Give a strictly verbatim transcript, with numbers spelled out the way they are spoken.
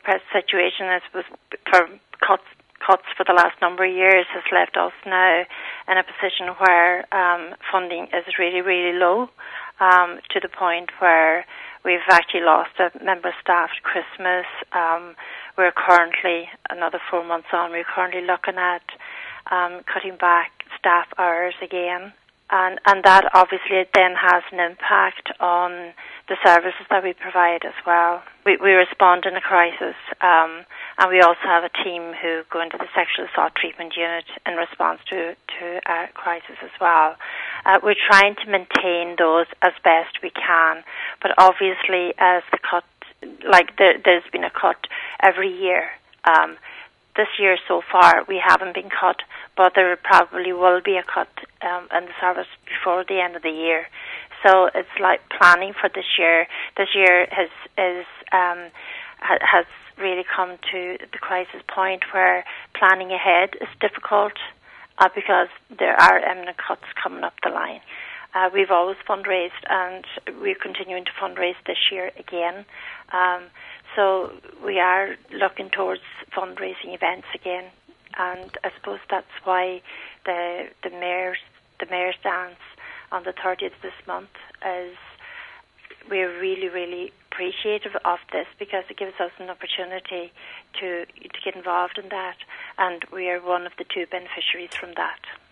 present situation, I suppose, for cuts cuts for the last number of years has left us now in a position where um, funding is really, really low, um, to the point where we've actually lost a member of staff at Christmas. Um, we're currently, another four months on, we're currently looking at um, cutting back staff hours again. And, and that obviously then has an impact on the services that we provide as well. We, we respond in a crisis, um, and we also have a team who go into the sexual assault treatment unit in response to, to a crisis as well. Uh, we're trying to maintain those as best we can, but obviously as the cut, like there, there's been a cut every year. Um, This year so far we haven't been cut, but there probably will be a cut um, in the service before the end of the year. So it's like planning for this year. This year has is um, ha- has really come to the crisis point where planning ahead is difficult uh, because there are imminent cuts coming up the line. Uh, we've always fundraised, and we're continuing to fundraise this year again. Um, so we are looking towards fundraising events again, and I suppose that's why the the mayor's the mayor's dance on the thirtieth this month is. We're really, really appreciative of this because it gives us an opportunity to to get involved in that, and we are one of the two beneficiaries from that.